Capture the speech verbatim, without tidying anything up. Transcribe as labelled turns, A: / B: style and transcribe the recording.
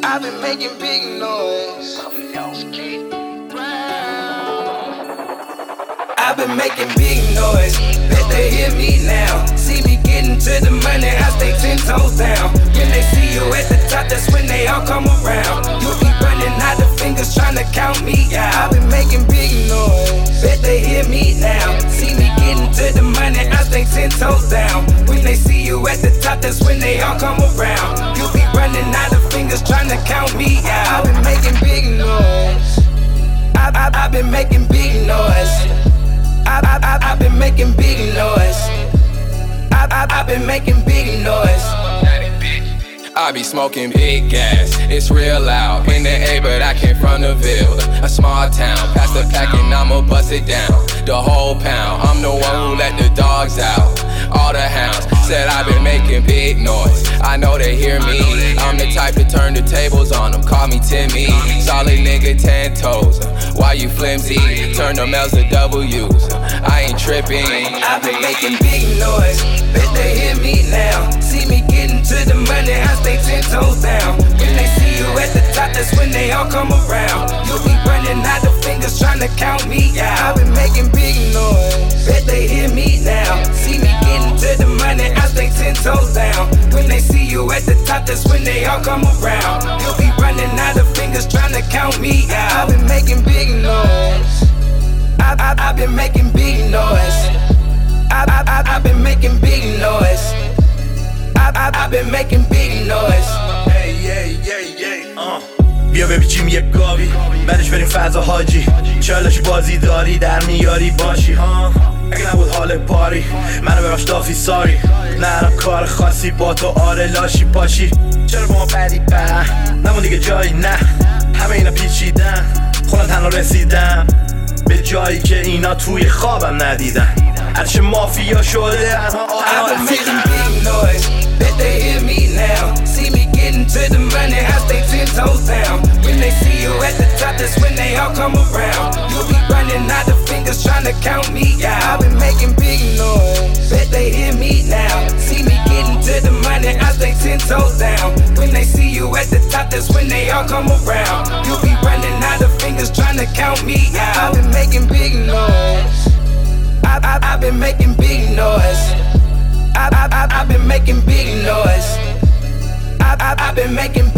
A: I've been making big noise. I've been making big noise. Bet they hear me now. See me getting to the money, I stay ten toes down. When they see you at the top, that's when they all come around. You be running out of fingers trying to count me out. I've been making big noise. Bet they hear me now. See me getting to the money, I stay ten toes down. When they see you at the top, that's when they all come around. You be running out of fingers trying to count me out. I've been making big noise. I've, I've, I've been making big noise. I've, I've, I've been making big noise. I've, I've, I've been making big noise.
B: I be smoking big gas, it's real loud. In the A, but I came from the Ville, a small town. Pass the pack and I'ma bust it down, the whole pound. I'm the one who let the dogs out, all the hounds. Said I've been making big noise, I know they hear me. I'm the type to turn the tables on them, call me Timmy. Solid nigga, ten toes, why you flimsy? Turn them L's to W's, I ain't tripping.
A: I've been making big noise, bet they hear me now. See me getting to the money, I stay ten toes down. When they see you at the top, that's when they all come around. You be running out of fingers trying to count me out. I've been making big noise, bet they hear me now. See me getting to the money, I stay ten toes down. When they see you at the top, that's when they all come around. You be running out of fingers trying to count me out. I've been making big noise. I've, I've, I've been making big noise. I've, I've, I've, I've been making big noise. I've, I've, I've been making big noise.
C: Hey, yeah, yeah, yeah, uh. بیا بپیچیم یک گاوی بعدش بریم فضا حاجی. چالشی بازی داری در میاری باشی ها. اگه نبود حال پاری منو ببخش دافی ساری. نرم کار خاصی با تو آره لاشی پاشی. چرا با ما بدی به نمون دیگه جایی نه. همه اینا پیچیدن خودم تنها رسیدم به جایی که اینا توی خوابم ندیدن. هرچه مافیا شده انها
A: I've been making big noise, bet they hear me now. See me getting to the money, I stay ten toes down. When they see you at the top, that's when they all come around. You be running out of fingers trying to count me out. I've been making big noise, bet they hear me now. See me getting to the money, I stay ten toes down. When they see you at the top, that's when they all come around. You be running out of fingers trying to count me out. I've been making big noise. I've, I've, I've been making big noise. I've, I've, I've been making big noise. I've, I've, I've been making